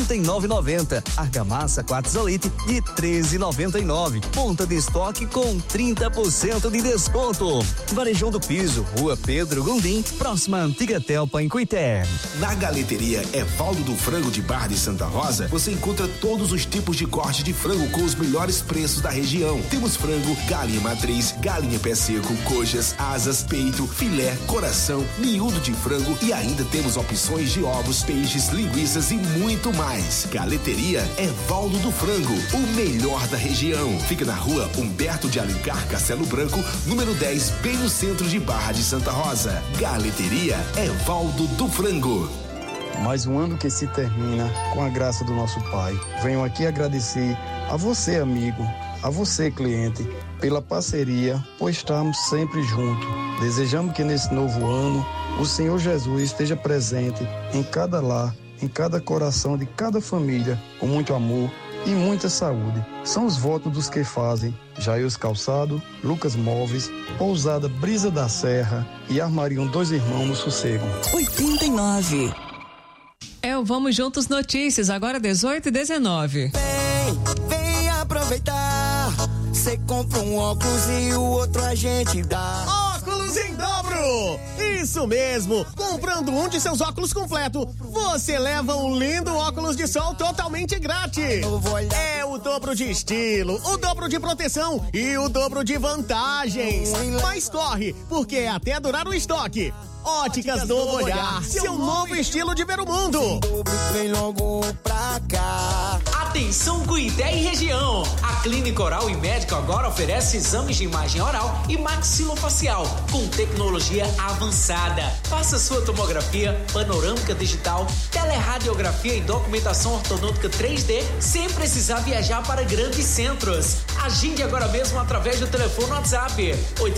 39,90. Argamassa Quartzolite de 13,99. Ponta de estoque com 30% de desconto. Varejão do Piso, Rua Pedro Gondim, próxima à Antiga Telpa, em Cuité. Na Galeteria Evaldo do Frango de Barra de Santa Rosa, você encontra todos os tipos de corte de frango com os melhores preços da região. Temos frango, galinha matriz, galinha pé seco, coxas, asas, peito, filé, coração, miúdo de frango e ainda temos opções de ovos, peixes, linguiças e muito mais. Galeteria Evaldo do Frango, o melhor da região. Fica na Rua Humberto de Alencar, Castelo Branco, número 10, bem no centro de Barra de Santa Rosa. Galeteria Evaldo do Frango. Mais um ano que se termina com a graça do nosso Pai. Venho aqui agradecer a você, amigo, a você, cliente, pela parceria, por estarmos sempre juntos. Desejamos que nesse novo ano o Senhor Jesus esteja presente em cada lar, em cada coração de cada família, com muito amor e muita saúde. São os votos dos que fazem: Jair Calçado, Lucas Móveis, Pousada Brisa da Serra e Armariam Dois Irmãos no Sossego. 89. É o Vamos Juntos Notícias, agora 18h19. Vem aproveitar. Você compra um óculos e o outro a gente dá. Óculos em dobro! Isso mesmo! Comprando um de seus óculos completo, você leva um lindo óculos de sol totalmente grátis. É o dobro de estilo, o dobro de proteção e o dobro de vantagens. Mas corre, porque é até durar o estoque. Óticas Novo Olhar, seu novo estilo de ver o mundo. Vem logo pra cá. Atenção Cuité e região. A Clínica Oral e Médica agora oferece exames de imagem oral e maxilofacial com tecnologia avançada. Faça sua tomografia, panorâmica digital, teleradiografia e documentação ortodôntica 3D sem precisar viajar para grandes centros. Agende agora mesmo através do telefone WhatsApp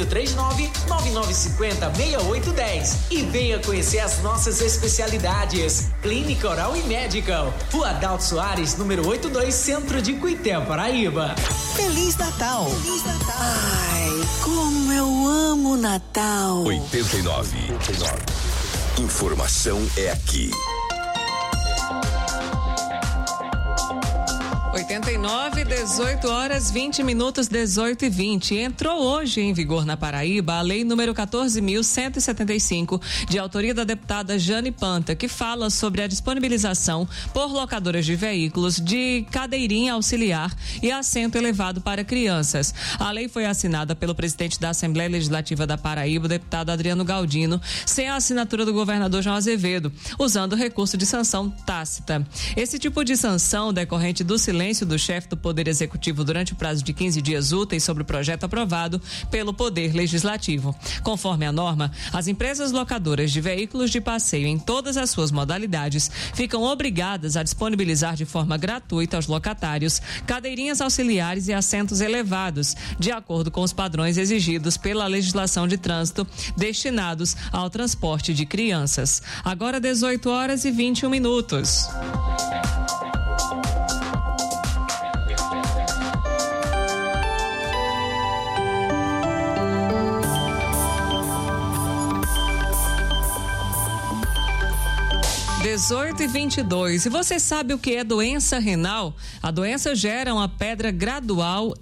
839-9950-6810 e venha conhecer as nossas especialidades. Clínica Oral e Medical, Rua Adalto Soares, número 82, Centro de Cuité, Paraíba. Feliz Natal! Feliz Natal! Ai, como eu amo Natal! 89. Informação é aqui. 89, 18h20, 18h20. Entrou hoje em vigor na Paraíba a lei número 14.175, de autoria da deputada Jane Panta, que fala sobre a disponibilização por locadoras de veículos de cadeirinha auxiliar e assento elevado para crianças. A lei foi assinada pelo presidente da Assembleia Legislativa da Paraíba, o deputado Adriano Galdino, sem a assinatura do governador João Azevedo, usando o recurso de sanção tácita. Esse tipo de sanção, decorrente do silêncio do chefe do Poder Executivo durante o prazo de 15 dias úteis sobre o projeto aprovado pelo Poder Legislativo. Conforme a norma, as empresas locadoras de veículos de passeio em todas as suas modalidades ficam obrigadas a disponibilizar de forma gratuita aos locatários cadeirinhas auxiliares e assentos elevados, de acordo com os padrões exigidos pela legislação de trânsito destinados ao transporte de crianças. Agora 18h21. 18h22. E você sabe o que é doença renal? A doença gera uma perda gradual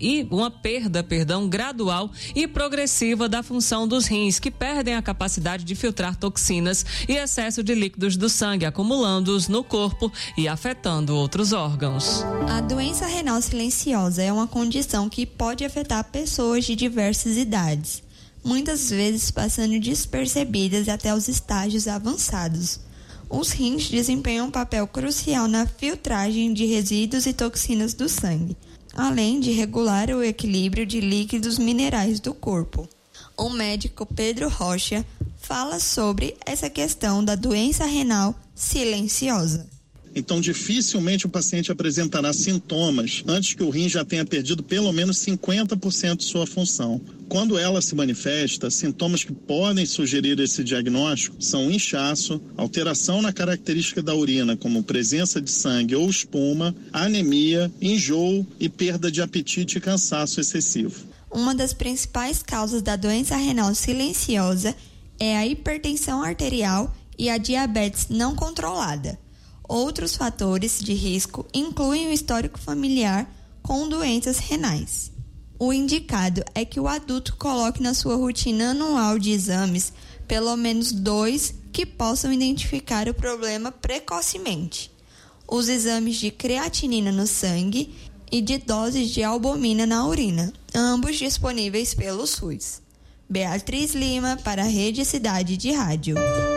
e progressiva da função dos rins, que perdem a capacidade de filtrar toxinas e excesso de líquidos do sangue, acumulando-os no corpo e afetando outros órgãos. A doença renal silenciosa é uma condição que pode afetar pessoas de diversas idades, muitas vezes passando despercebidas até os estágios avançados. Os rins desempenham um papel crucial na filtragem de resíduos e toxinas do sangue, além de regular o equilíbrio de líquidos minerais do corpo. O médico Pedro Rocha fala sobre essa questão da doença renal silenciosa. Então, dificilmente o paciente apresentará sintomas antes que o rim já tenha perdido pelo menos 50% de sua função. Quando ela se manifesta, sintomas que podem sugerir esse diagnóstico são inchaço, alteração na característica da urina, como presença de sangue ou espuma, anemia, enjoo e perda de apetite e cansaço excessivo. Uma das principais causas da doença renal silenciosa é a hipertensão arterial e a diabetes não controlada. Outros fatores de risco incluem o histórico familiar com doenças renais. O indicado é que o adulto coloque na sua rotina anual de exames pelo menos 2 que possam identificar o problema precocemente. Os exames de creatinina no sangue e de doses de albumina na urina, ambos disponíveis pelo SUS. Beatriz Lima, para a Rede Cidade de Rádio.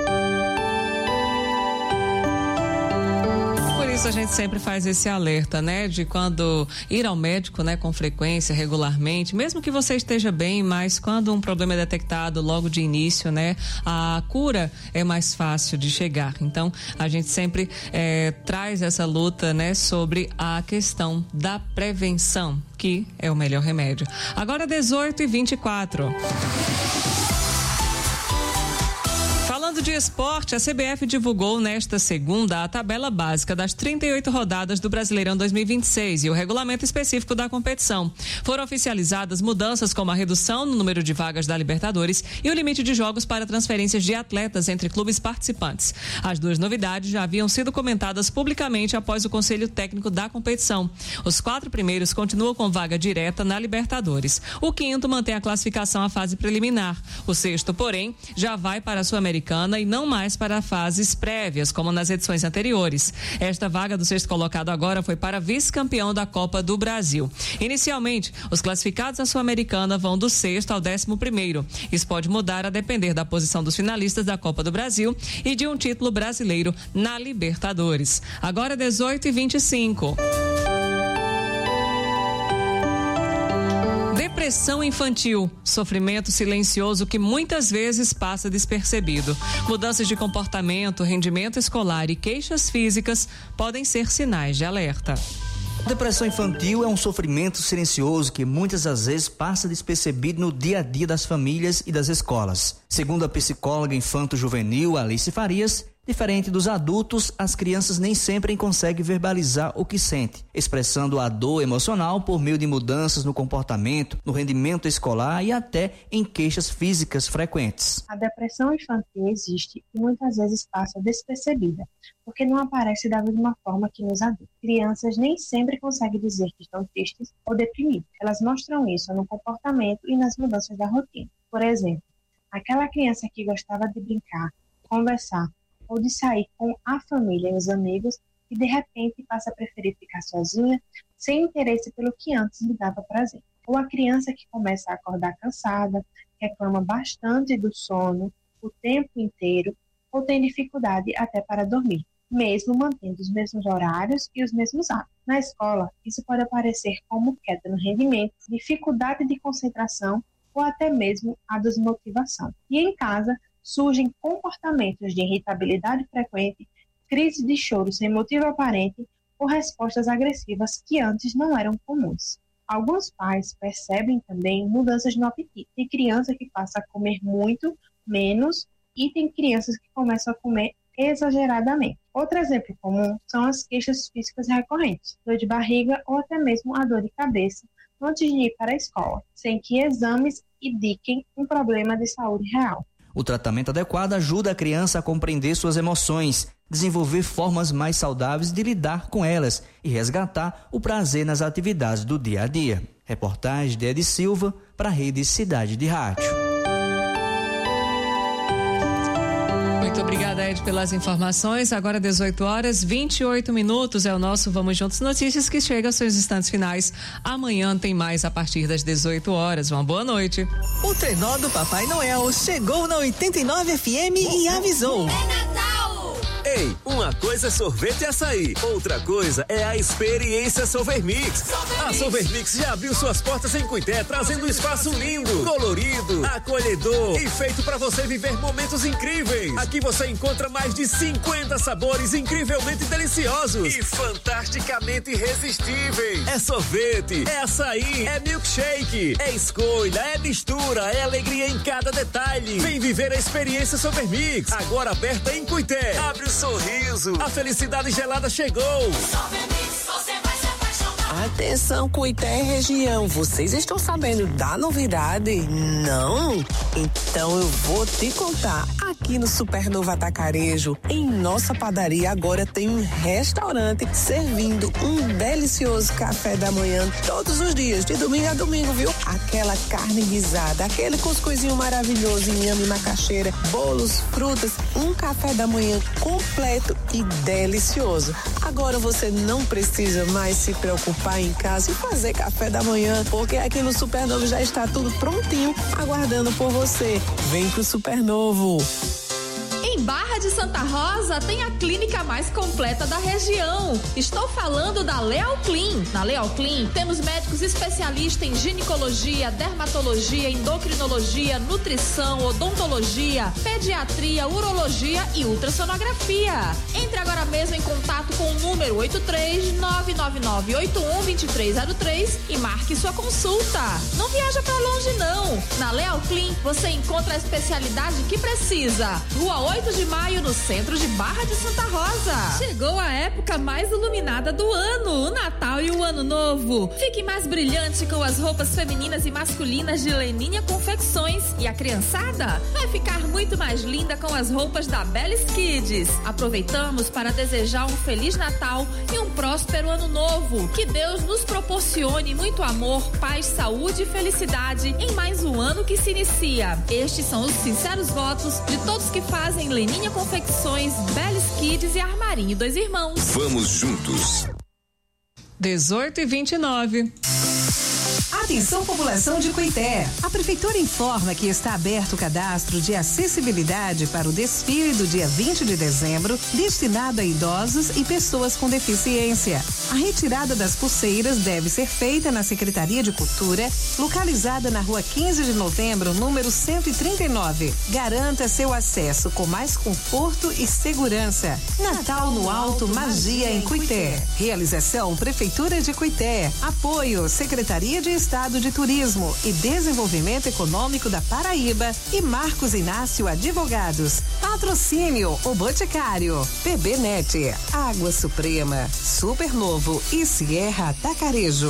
Por isso a gente sempre faz esse alerta, né? De quando ir ao médico, né? Com frequência, regularmente, mesmo que você esteja bem, mas quando um problema é detectado logo de início, né? A cura é mais fácil de chegar. Então, a gente sempre traz essa luta, né? Sobre a questão da prevenção, que é o melhor remédio. Agora 18h24. Falando de esporte, a CBF divulgou nesta segunda a tabela básica das 38 rodadas do Brasileirão 2026 e o regulamento específico da competição. Foram oficializadas mudanças como a redução no número de vagas da Libertadores e o limite de jogos para transferências de atletas entre clubes participantes. As duas novidades já haviam sido comentadas publicamente após o Conselho Técnico da competição. Os 4 primeiros continuam com vaga direta na Libertadores. O 5º mantém a classificação à fase preliminar. O 6º, porém, já vai para a Sul-Americana e não mais para fases prévias, como nas edições anteriores. Esta vaga do 6º colocado agora foi para vice-campeão da Copa do Brasil. Inicialmente, os classificados à Sul-Americana vão do 6º ao 11º. Isso pode mudar a depender da posição dos finalistas da Copa do Brasil e de um título brasileiro na Libertadores. Agora 18h25. Depressão infantil, sofrimento silencioso que muitas vezes passa despercebido. Mudanças de comportamento, rendimento escolar e queixas físicas podem ser sinais de alerta. Depressão infantil é um sofrimento silencioso que muitas das vezes passa despercebido no dia a dia das famílias e das escolas. Segundo a psicóloga infanto-juvenil Alice Farias, diferente dos adultos, as crianças nem sempre conseguem verbalizar o que sente, expressando a dor emocional por meio de mudanças no comportamento, no rendimento escolar e até em queixas físicas frequentes. A depressão infantil existe e muitas vezes passa despercebida, porque não aparece da mesma forma que nos adultos. Crianças nem sempre conseguem dizer que estão tristes ou deprimidas. Elas mostram isso no comportamento e nas mudanças da rotina. Por exemplo, aquela criança que gostava de brincar, conversar, ou de sair com a família e os amigos e de repente passa a preferir ficar sozinha, sem interesse pelo que antes lhe dava prazer. Ou a criança que começa a acordar cansada, reclama bastante do sono o tempo inteiro ou tem dificuldade até para dormir, mesmo mantendo os mesmos horários e os mesmos hábitos. Na escola, isso pode aparecer como queda no rendimento, dificuldade de concentração ou até mesmo a desmotivação. E em casa, surgem comportamentos de irritabilidade frequente, crise de choro sem motivo aparente ou respostas agressivas que antes não eram comuns. Alguns pais percebem também mudanças no apetite. Tem criança que passa a comer muito, menos, e tem crianças que começam a comer exageradamente. Outro exemplo comum são as queixas físicas recorrentes, dor de barriga ou até mesmo a dor de cabeça antes de ir para a escola, sem que exames indiquem um problema de saúde real. O tratamento adequado ajuda a criança a compreender suas emoções, desenvolver formas mais saudáveis de lidar com elas e resgatar o prazer nas atividades do dia a dia. Reportagem de Ed Silva para a Rede Cidade de Rádio. Muito obrigada, Ed, pelas informações. Agora 18h28 é o nosso Vamos Juntos Notícias, que chega aos seus instantes finais. Amanhã tem mais a partir das 18h. Uma boa noite. O trenó do Papai Noel chegou na 89 FM e avisou. É Natal! Ei, uma coisa é sorvete e açaí, outra coisa é a experiência Solvermix. A Solvermix já abriu suas portas em Cuité, trazendo um espaço lindo, colorido, acolhedor e feito para você viver momentos incríveis. Aqui você encontra mais de 50 sabores incrivelmente deliciosos e fantasticamente irresistíveis. É sorvete, é açaí, é milkshake, é escolha, é mistura, é alegria em cada detalhe. Vem viver a experiência Solvermix, agora aberta em Cuité. Abre o sorriso, a felicidade gelada chegou. Solvermix, você vai se apaixonar. Atenção, Cuité região, vocês estão sabendo da novidade? Não? Então eu vou te contar. Aqui no Supernova Atacarejo, em nossa padaria agora tem um restaurante servindo um delicioso café da manhã todos os dias, de domingo a domingo, viu? Aquela carne guisada, aquele cuscuzinho maravilhoso, inhame, macaxeira, bolos, frutas, um café da manhã completo e delicioso. Agora você não precisa mais se preocupar em casa e fazer café da manhã, porque aqui no Supernovo já está tudo prontinho, aguardando por você. Vem pro Supernovo. Em Barra de Santa Rosa tem a clínica mais completa da região. Estou falando da Leal Clean. Na Leal Clean temos médicos especialistas em ginecologia, dermatologia, endocrinologia, nutrição, odontologia, pediatria, urologia e ultrassonografia. Entre agora mesmo em contato com o número 83-999-81-2303 e marque sua consulta. Não viaja pra longe não. Na Leal Clean você encontra a especialidade que precisa. Rua 8 de Maio, no centro de Barra de Santa Rosa. Chegou a época mais iluminada do ano, o Natal e o Ano Novo. Fique mais brilhante com as roupas femininas e masculinas de Leninha Confecções. E a criançada vai ficar muito mais linda com as roupas da Bellis Kids. Aproveitamos para desejar um Feliz Natal e um próspero Ano Novo. Que Deus nos proporcione muito amor, paz, saúde e felicidade em mais um ano que se inicia. Estes são os sinceros votos de todos que fazem Leninha Confecções, Bellis Kids e Armarinho Dois Irmãos. Vamos juntos. 18h29. Atenção, população de Cuité. A Prefeitura informa que está aberto o cadastro de acessibilidade para o desfile do dia 20 de dezembro, destinado a idosos e pessoas com deficiência. A retirada das pulseiras deve ser feita na Secretaria de Cultura, localizada na Rua 15 de Novembro, número 139. Garanta seu acesso com mais conforto e segurança. Natal no Alto, magia em Cuité. Realização Prefeitura de Cuité. Apoio Secretaria de Estado de Turismo e Desenvolvimento Econômico da Paraíba e Marcos Inácio Advogados. Patrocínio O Boticário, PBNet, Água Suprema, Supernovo e Sierra Atacarejo.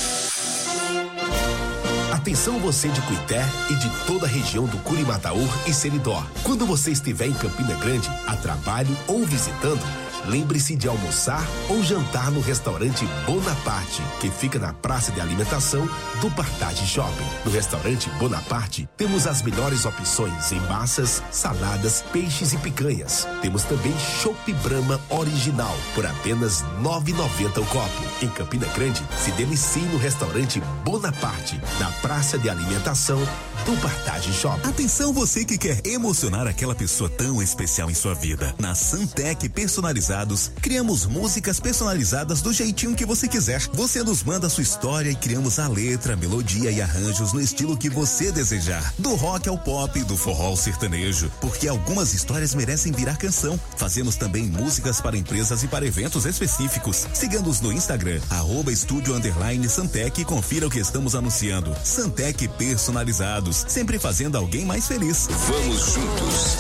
Atenção você de Cuité e de toda a região do Curimataú e Seridó. Quando você estiver em Campina Grande, a trabalho ou visitando, lembre-se de almoçar ou jantar no restaurante Bonaparte, que fica na praça de alimentação do Partage Shopping. No restaurante Bonaparte, temos as melhores opções em massas, saladas, peixes e picanhas. Temos também Chopp Brahma original, por apenas R$ 9,90 o copo. Em Campina Grande, se delicie no restaurante Bonaparte, na praça de alimentação do Partage Shopping. Atenção você que quer emocionar aquela pessoa tão especial em sua vida. Na Santec Personalizados, criamos músicas personalizadas do jeitinho que você quiser. Você nos manda a sua história e criamos a letra, melodia e arranjos no estilo que você desejar. Do rock ao pop, do forró ao sertanejo, porque algumas histórias merecem virar canção. Fazemos também músicas para empresas e para eventos específicos. Siga-nos no Instagram, @estúdio_Santec e confira o que estamos anunciando. Santec Personalizados, sempre fazendo alguém mais feliz. Vamos juntos.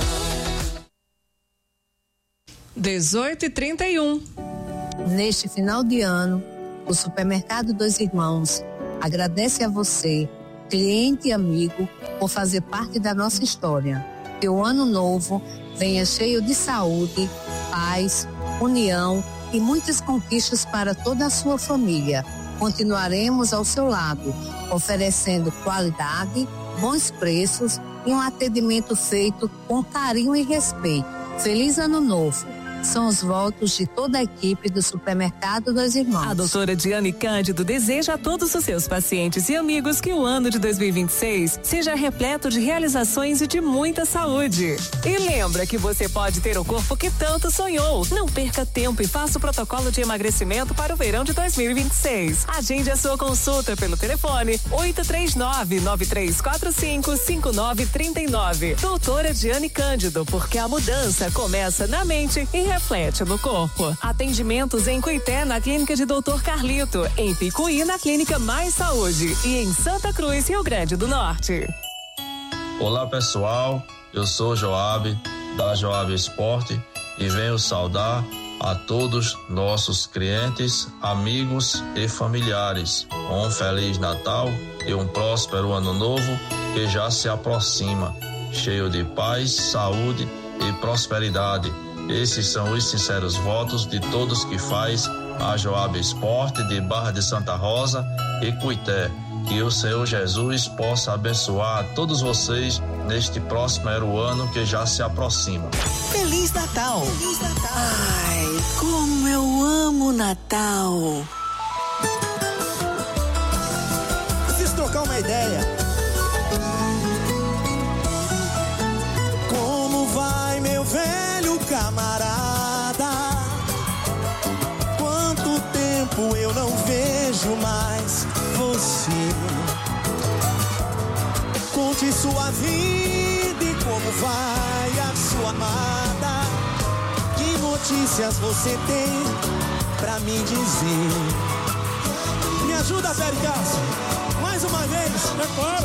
18h31. Neste final de ano, o Supermercado Dois Irmãos agradece a você, cliente e amigo, por fazer parte da nossa história. Que o ano novo venha cheio de saúde, paz, união e muitas conquistas para toda a sua família. Continuaremos ao seu lado, oferecendo qualidade, bons preços e um atendimento feito com carinho e respeito. Feliz Ano Novo! São os votos de toda a equipe do Supermercado Dois Irmãos. A doutora Diane Cândido deseja a todos os seus pacientes e amigos que o ano de 2026 seja repleto de realizações e de muita saúde. E lembra que você pode ter o corpo que tanto sonhou. Não perca tempo e faça o protocolo de emagrecimento para o verão de 2026. Agende a sua consulta pelo telefone 839-9345-5939. Doutora Diane Cândido, porque a mudança começa na mente e reflete no corpo. Atendimentos em Cuité, na Clínica de Dr. Carlito, em Picuí, na Clínica Mais Saúde e em Santa Cruz, Rio Grande do Norte. Olá pessoal, eu sou Joab, da Joab Esporte e venho saudar a todos nossos clientes, amigos e familiares. Um Feliz Natal e um próspero Ano Novo que já se aproxima, cheio de paz, saúde e prosperidade. Esses são os sinceros votos de todos que faz a Joab Esporte de Barra de Santa Rosa e Cuité. Que o Senhor Jesus possa abençoar todos vocês neste próximo ano que já se aproxima. Feliz Natal! Feliz Natal! Ai, como eu amo Natal! Preciso trocar uma ideia. Como vai, meu velho camarada? Quanto tempo eu não vejo mais você. Conte sua vida e como vai a sua amada. Que notícias você tem pra me dizer? Me ajuda, Péricas, mais uma vez, é claro.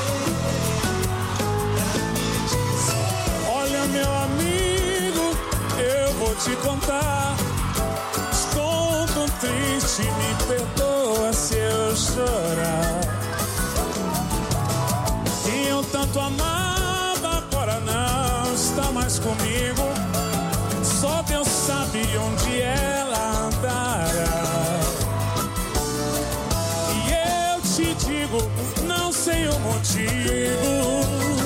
Olha, meu amigo, eu vou te contar. Estou tão triste, me perdoa se eu chorar. Quem eu tanto amava agora não está mais comigo. Só Deus sabe onde ela andará. E eu te digo, não sei o motivo.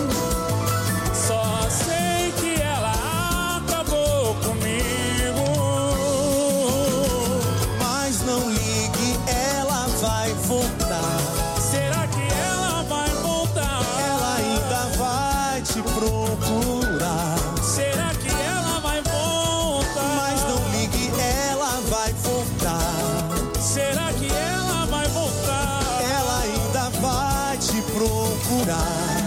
Só sei que ela acabou comigo. Mas não ligue, ela vai voltar. Será que ela vai voltar? Ela ainda vai te procurar. Será que ela vai voltar? Mas não ligue, ela vai voltar. Será que ela vai voltar? Ela ainda vai te procurar.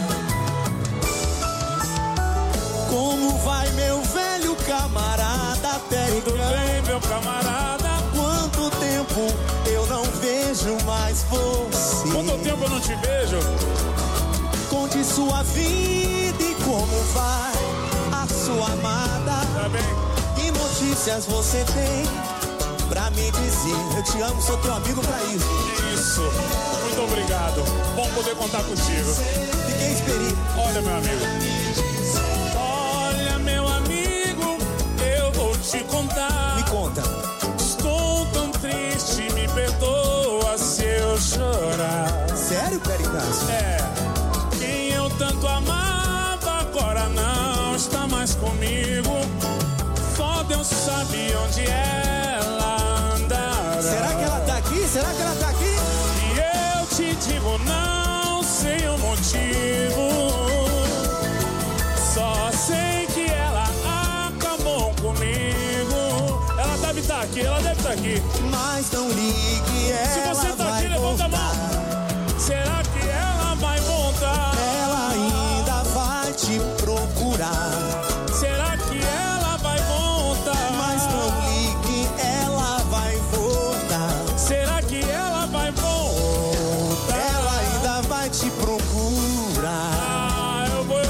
Como vai, meu velho camarada Péricas? Tudo bem, meu camarada? Quanto tempo eu não vejo mais você? Quanto tempo eu não te vejo? Conte sua vida e como vai a sua amada. Tá bem. Que notícias você tem pra me dizer? Eu te amo, sou teu amigo pra isso. Isso, muito obrigado. Bom poder contar contigo. Fiquei experido. Olha, meu amigo. Olha, meu amigo, eu vou te contar. Me conta. Estou tão triste, me perdoa se eu chorar. Sério, Péricas? É. Quem eu tanto amava agora não está mais comigo. Só Deus sabe onde ela andará. Será que ela tá aqui? Será que ela tá aqui? E eu te digo, não sei o motivo. Só sei que ela acabou comigo. Ela deve estar aqui, ela deve estar aqui. Mas não ligue, ela se você tá aqui, levanta a mão. Será que ela vai voltar? Ela ainda vai te procurar. Será que ela vai voltar? Mas não ligue, ela vai voltar. Será que ela vai voltar? Ela ainda vai te procurar. Ah, eu vou,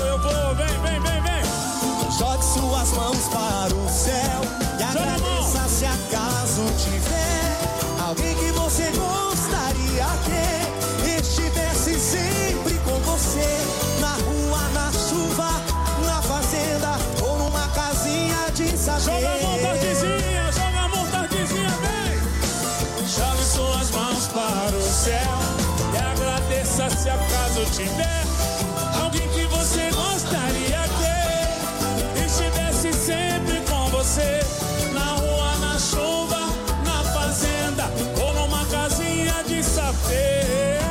vem. Jogue suas mãos para o céu e agradeça se acaso tiver alguém que você gostaria que estivesse sempre com você. Na rua, na chuva, na fazenda ou numa casinha de saber. Joga a mão, Tardezinha, vem! Jogue suas mãos para o céu e agradeça se acaso tiver alguém que você gostaria que estivesse sempre com você. Na rua, na chuva, na fazenda ou numa casinha de sapê.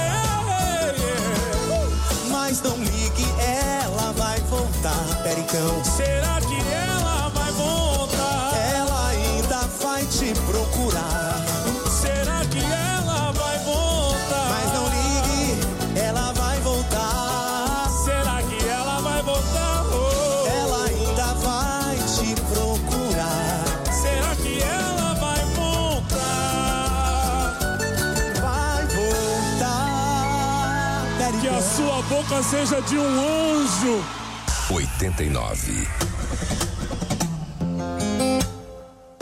Mas não ligue, ela vai voltar, Pericão. Será que ela vai voltar? Ela ainda vai te procurar. Será que ela vai voltar? Mas não ligue, ela vai voltar. Será que ela vai voltar? Oh. Ela ainda vai te procurar. Será que ela vai voltar? Vai voltar. Pericão. Que a sua boca seja de um anjo. 89.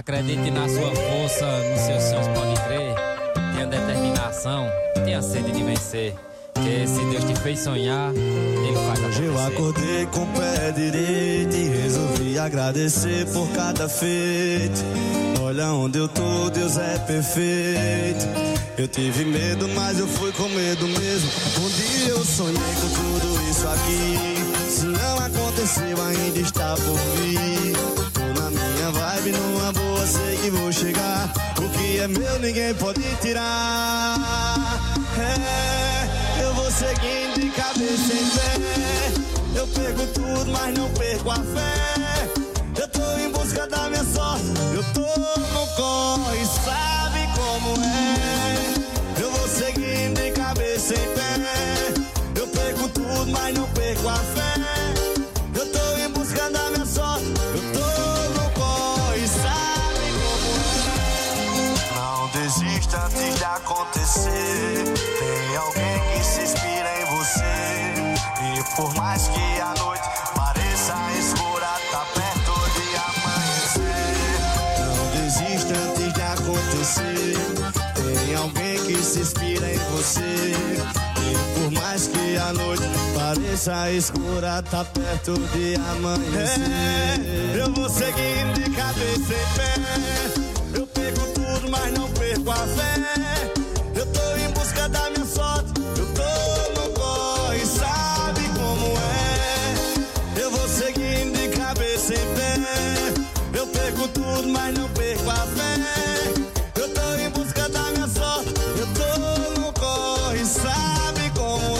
Acredite na sua força, nos seus sonhos, pode crer. Tenha determinação, tenha sede de vencer. Que se Deus te fez sonhar, Ele faz acontecer. Eu acordei com o pé direito e resolvi agradecer por cada feito. Olha onde eu tô, Deus é perfeito. Eu tive medo, mas eu fui com medo mesmo. Um dia eu sonhei com tudo isso aqui. Se não aconteceu, ainda está por vir. Tô na minha vibe, numa boa, sei que vou chegar. O que é meu, ninguém pode tirar. Eu vou seguindo de cabeça em pé. Eu perco tudo, mas não perco a fé. Eu tô em busca da minha sorte. Eu tô no corre, sabe como é. Eu vou seguindo de cabeça em pé. Eu perco tudo, mas não perco a fé. Eu tô em busca da minha sorte. Eu tô no corre, sabe como é. Não desista antes de acontecer. Tem alguém que se inspira em você. E por mais que a noite pareça escura, tá perto de amanhecer. Não desista antes de acontecer. Tem alguém que se inspira em você. E por mais que a noite pareça escura, tá perto de amanhecer. Eu vou seguindo de cabeça em pé. Eu perco tudo, mas não perco a fé. Eu tô em busca da minha sorte. Eu tô no corre, sabe como é. Eu vou seguindo de cabeça em pé. Eu perco tudo, mas não perco a fé. Eu tô em busca da minha sorte. Eu tô no corre, sabe como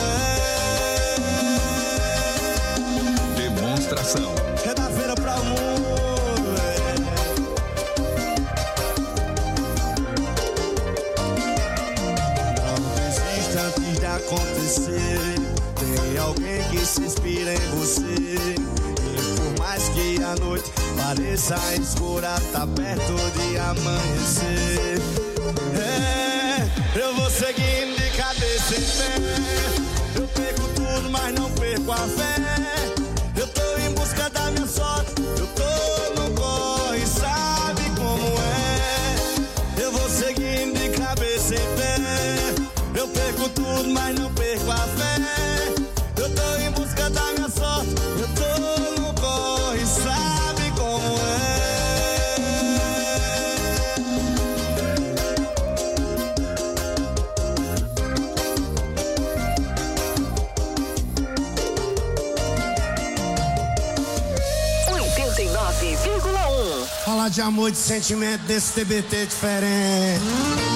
é. Demonstração. É da feira pra o mundo. Antes de acontecer, tem alguém que se inspira em você. E por mais que a noite pareça escura, tá perto de amanhecer. Eu vou seguindo de cabeça em pé. Eu perco tudo, mas não perco a fé. Eu tô em busca da minha sorte. Eu tô no corre, sabe como é. Eu vou seguindo de cabeça em pé. Eu perco tudo, mas não perco a fé. Eu tô em busca da minha sorte. Eu tô no corre, sabe como é. 89,1. Falar de amor e de sentimento desse TBT diferente.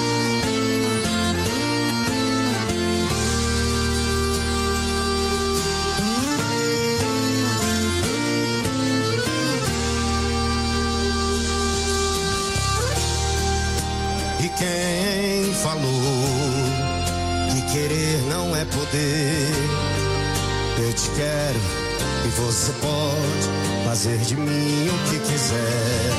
Quem falou que querer não é poder? Eu te quero e você pode fazer de mim o que quiser.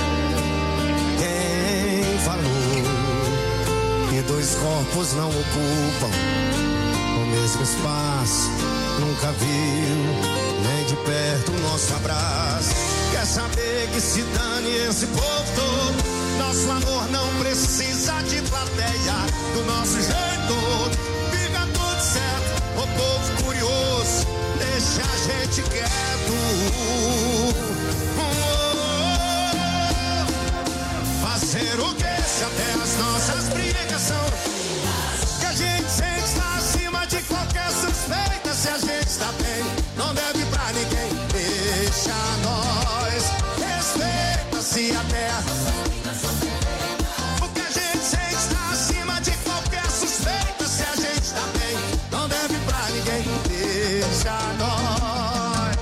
Quem falou que dois corpos não ocupam o mesmo espaço? Nunca viu nem de perto o nosso abraço. Quer saber que se dane esse povo todo? Nosso amor não precisa de plateia. Do nosso jeito fica tudo certo. O povo curioso deixa a gente quieto. Fazer o que se até as nossas brigas são que a gente sempre está acima de qualquer suspeita. Se a gente está bem, não deve pra ninguém. Deixa nós, respeita-se a terra. Porque a gente sempre está acima de qualquer suspeita. Se a gente está bem, não deve pra ninguém. Deixa nós.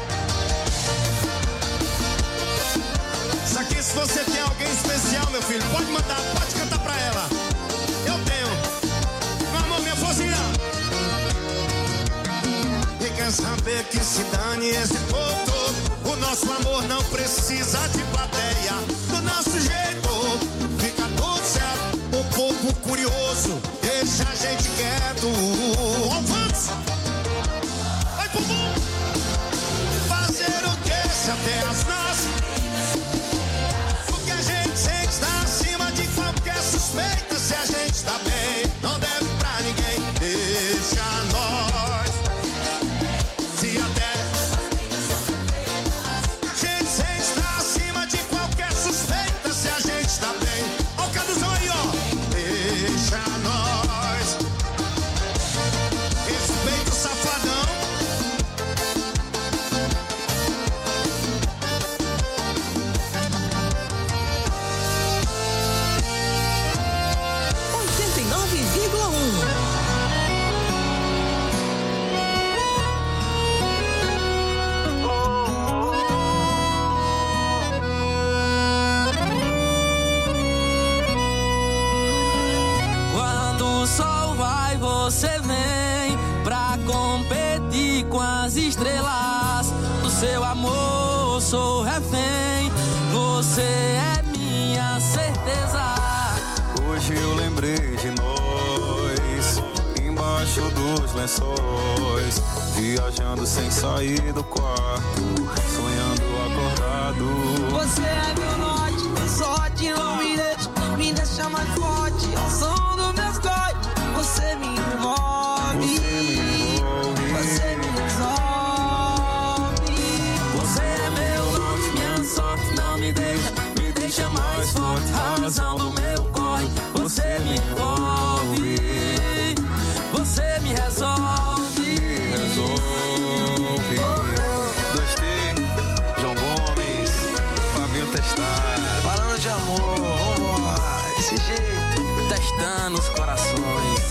Isso aqui, se você tem alguém especial, meu filho, pode mandar, pode cantar pra ela. Eu tenho. Meu amor, minha florzinha. E quer saber que se dane esse povo todo? O nosso amor não precisa de plateia. Do nosso jeito fica tudo certo. O povo curioso deixa a gente quieto. Alvança! Vai pro mundo! Fazer o que se até as nossas? Porque a gente sempre você vem pra competir com as estrelas. Do seu amor sou refém, você é minha certeza. Hoje eu lembrei de nós, embaixo dos lençóis, viajando sem sair do quarto, sonhando acordado. Você é meu norte, minha sorte, não me deixa mais forte. Ao som do meus cortes, você me envolve, você me resolve. Você é meu norte, minha sorte, não me deixa mais forte. A razão do meu corre, você me envolve, você me resolve. Resolve. 2T, João Gomes, Fabinho Testado. Falando de amor, vambora, desse jeito, testando os corações.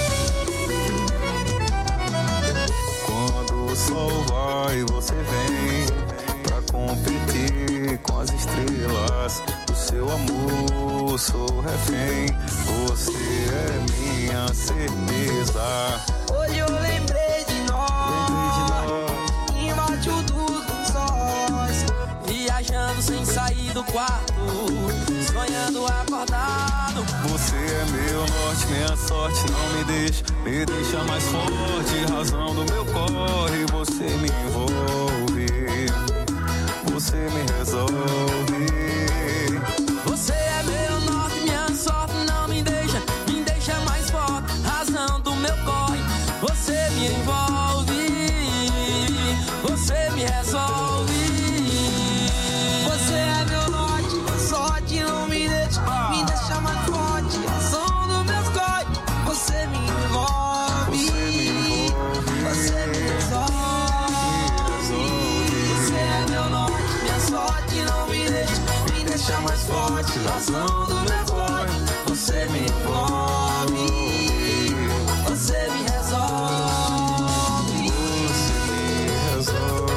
Quando o sol vai, você vem pra competir com as estrelas. Do seu amor sou refém, você é minha certeza. Hoje eu lembrei de nós, embaixo dos lençóis, viajando sem sair do quarto, sonhando acordado. Você é meu norte, minha sorte, não me deixa mais forte. Razão do meu corre, você me envolve, você me resolve. Você é meu norte, minha sorte, não me deixa mais forte. Razão do meu corre, você me envolve, você me resolve. Você é meu norte, minha sorte, não me deixa mais forte. Razão do meu corre, você me envolve, você me resolve. Você é meu norte, minha sorte, não me deixa mais forte. Razão do meu corre, você me envolve, você me resolve, você me resolve.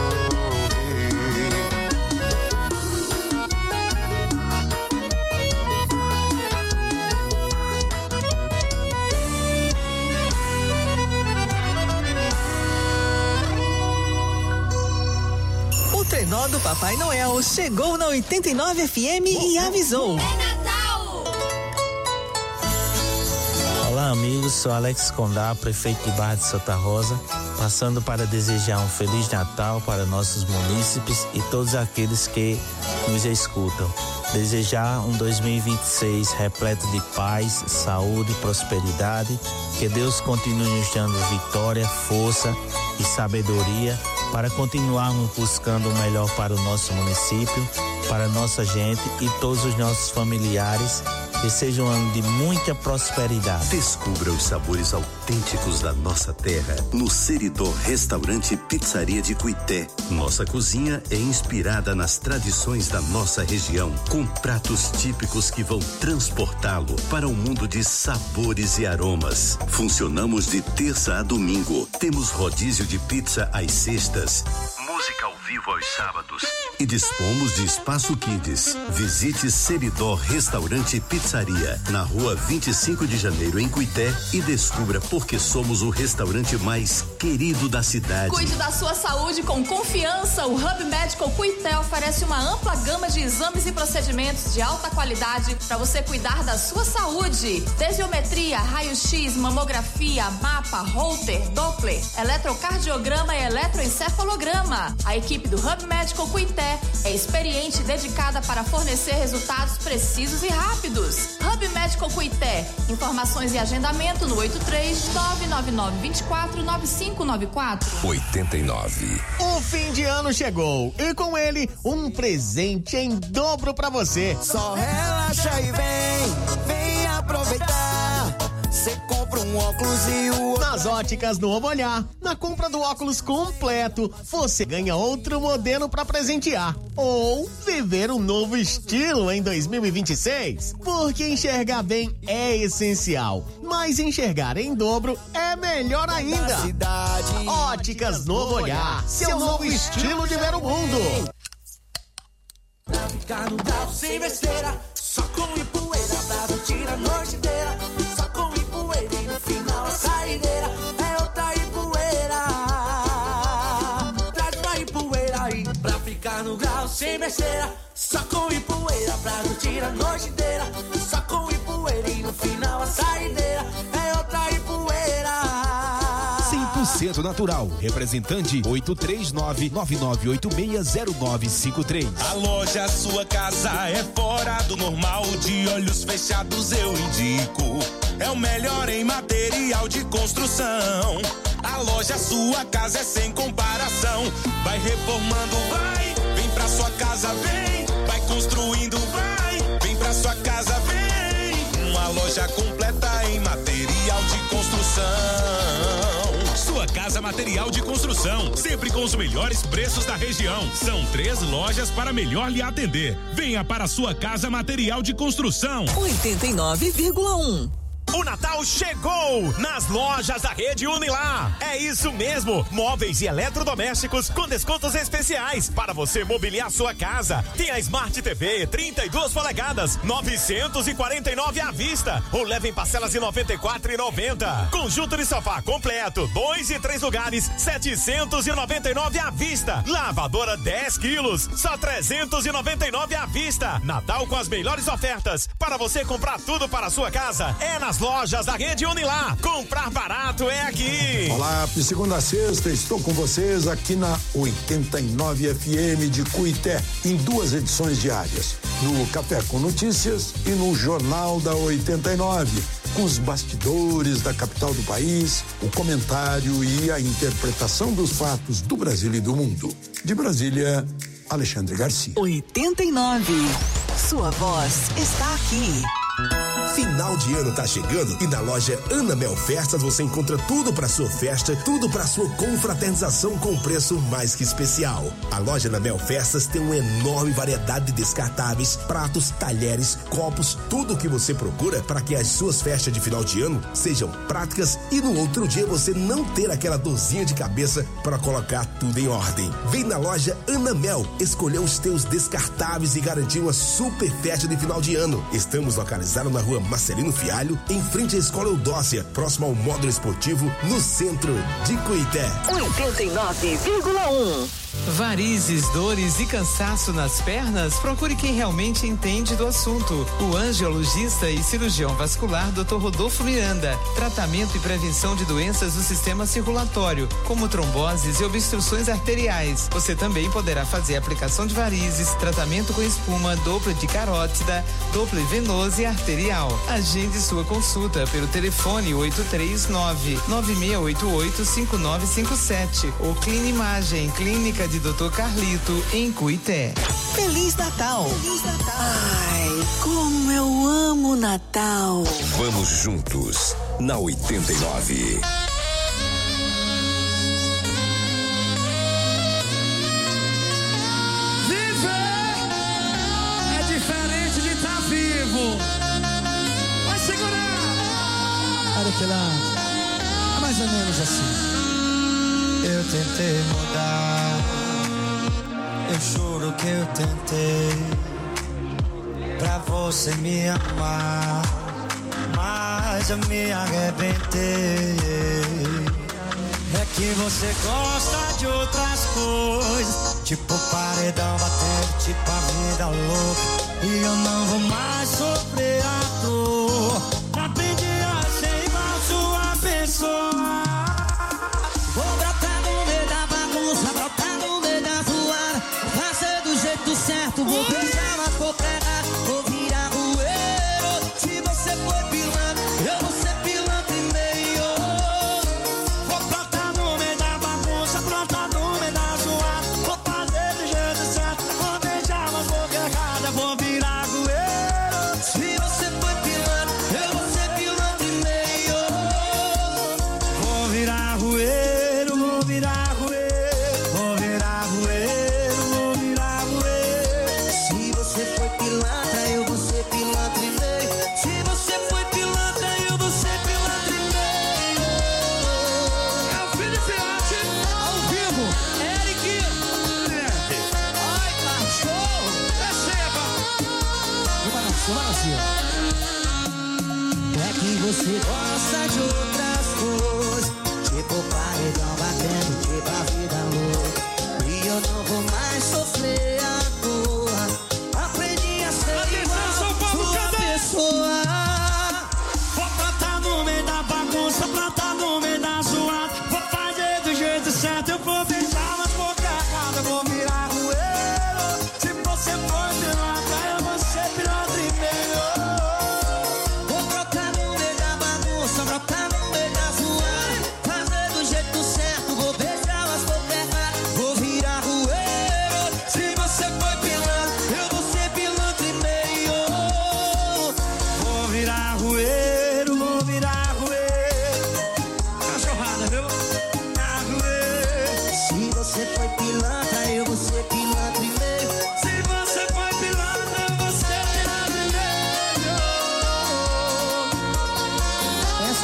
O trenó do Papai Noel chegou na 89 FM e avisou. Olá amigos, sou Alex Condá, prefeito de Barra de Santa Rosa, passando para desejar um Feliz Natal para nossos munícipes e todos aqueles que nos escutam. Desejar um 2026 repleto de paz, saúde e prosperidade, que Deus continue nos dando vitória, força e sabedoria para continuarmos buscando o melhor para o nosso município, para a nossa gente e todos os nossos familiares. Que seja um ano de muita prosperidade. Descubra os sabores autênticos da nossa terra no Seridó Restaurante e Pizzaria de Cuité. Nossa cozinha é inspirada nas tradições da nossa região, com pratos típicos que vão transportá-lo para um mundo de sabores e aromas. Funcionamos de terça a domingo. Temos rodízio de pizza às sextas, música ao vivo aos sábados e dispomos de espaço kids. Visite Seridó Restaurante e Pizzaria na rua 25 de janeiro em Cuité e descubra por que somos o restaurante mais querido da cidade. Cuide da sua saúde com confiança. O Hub Medical Cuité oferece uma ampla gama de exames e procedimentos de alta qualidade para você cuidar da sua saúde. Tensiometria, raio-x, mamografia, mapa, Holter, Doppler, eletrocardiograma e eletroencefalograma. A equipe do Hub Medical Cuité é experiente e dedicada para fornecer resultados precisos e rápidos. Hub Medical Cuité. Informações e agendamento no 83-99924-9594. 89. O fim de ano chegou e com ele um presente em dobro pra você. Só relaxa e vem aproveitar. Você compra um óculos e o outro. Nas Óticas Novo Olhar, na compra do óculos completo, você ganha outro modelo pra presentear. Ou viver um novo estilo em 2026. Porque enxergar bem é essencial, mas enxergar em dobro é melhor ainda. Óticas Novo Olhar, seu novo estilo de ver o mundo. Pra ficar no bravo sem besteira, só com Ipueira, pra tirar a noite inteira. Só com Ipueira e no final a saideira. sem besteira, só com Ipueira pra curtir a noite inteira. Só com Ipueira e no final a saideira é outra Ipueira. 100% natural. Representante 839-9986-0953. A loja Sua Casa é fora do normal. De olhos fechados eu indico. É o melhor em material de construção. A loja Sua Casa é sem comparação. Vai reformando, vai. Vem pra sua casa, vem. Vai construindo, vai. Vem pra sua casa, vem. Uma loja completa em material de construção. Sua Casa Material de Construção, sempre com os melhores preços da região. São 3 lojas para melhor lhe atender. Venha para Sua Casa Material de Construção. 89,1. O Natal chegou nas lojas da Rede Unilar. É isso mesmo, móveis e eletrodomésticos com descontos especiais para você mobiliar sua casa. Tem a Smart TV 32 polegadas, 949 à vista, ou leve em parcelas de 94,90. Conjunto de sofá completo, 2 e 3 lugares, 799 à vista. Lavadora 10 quilos, só 399 à vista. Natal com as melhores ofertas para você comprar tudo para a sua casa. É nas lojas da Rede Unilar. Comprar barato é aqui. Olá, de segunda a sexta estou com vocês aqui na 89 FM de Cuité, em 2 edições diárias, no Café com Notícias e no Jornal da 89, com os bastidores da capital do país, o comentário e a interpretação dos fatos do Brasil e do mundo. De Brasília, Alexandre Garcia. 89. Sua voz está aqui. Final de ano tá chegando e na loja Ana Mel Festas você encontra tudo para sua festa, tudo para sua confraternização com preço mais que especial. A loja Ana Mel Festas tem uma enorme variedade de descartáveis, pratos, talheres, copos, tudo o que você procura para que as suas festas de final de ano sejam práticas e no outro dia você não ter aquela dorzinha de cabeça para colocar tudo em ordem. Vem na loja Ana Mel, escolher os teus descartáveis e garantir uma super festa de final de ano. Estamos localizados na rua Marcelino Fialho, em frente à Escola Eudócia, próximo ao módulo esportivo, no centro de Cuité. 89,1. Varizes, dores e cansaço nas pernas? Procure quem realmente entende do assunto. O angiologista e cirurgião vascular Dr. Rodolfo Miranda. Tratamento e prevenção de doenças do sistema circulatório, como tromboses e obstruções arteriais. Você também poderá fazer aplicação de varizes, tratamento com espuma, Doppler de carótida, Doppler venoso e arterial. Agende sua consulta pelo telefone 839-9688-5957 ou Clinimagem, Clínica de Dr. Carlito, em Cuité. Feliz Natal! Feliz Natal! Ai, como eu amo Natal! Vamos juntos na 89. Viver é diferente de estar vivo. Vai segurar! Olha que lá, é mais ou menos assim. Eu tentei mudar, eu juro que eu tentei, pra você me amar, mas eu me arrebentei. É que você gosta de outras coisas, tipo paredão batendo, tipo a vida louca, e eu não vou mais sofrer a dor. Aprendi a ser igual sua pessoa. Vou brotar no meio da bagunça, brotar no meio da zoada, fazer do jeito certo, vou beijar uma coqueira, vou virar rueiro. Se você for pilantra, eu vou ser pilantra e meio. Vou brotar no meio da bagunça, brotar no meio da zoada, vou fazer do jeito certo, vou beijar uma coqueira, vou virar rueiro. Se você for pilantra, eu vou ser pilantra e meio. Vou virar rueiro. É que você gosta de outras coisas, tipo paredão batendo, tipo a vida louca, e eu não vou mais sofrer a dor.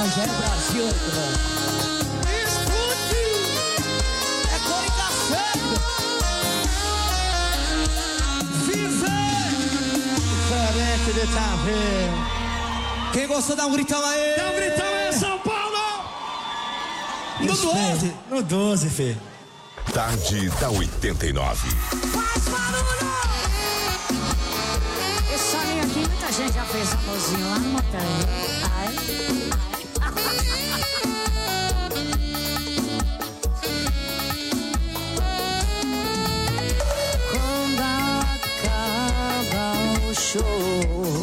Rogério Brasil, escute, é Corica Seca, diferente de tá vendo. Quem gostou, dá um gritão aí. Dá um gritão aí, São Paulo. No 12. No 12, Fê. Tarde da 89. Faz barulho! Essa linha aqui, muita gente já fez amorzinho lá no motel. Ai. Quando acaba o show,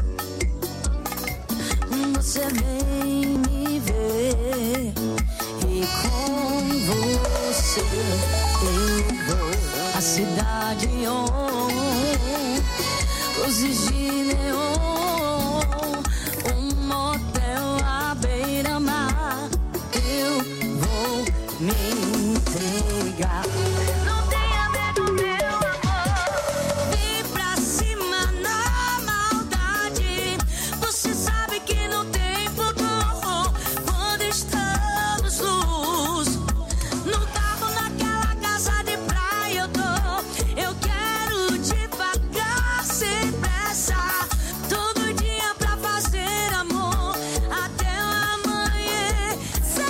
você vem me ver e com você eu vou a cidade on, luzes de neon, um motel à beira-mar, eu vou me entregar. Não tenha medo, meu amor, vem pra cima na maldade, você sabe que não tem futuro quando estamos luz. No carro, naquela casa de praia eu tô, eu quero devagar, sem pressa, todo dia pra fazer amor até o amanhecer.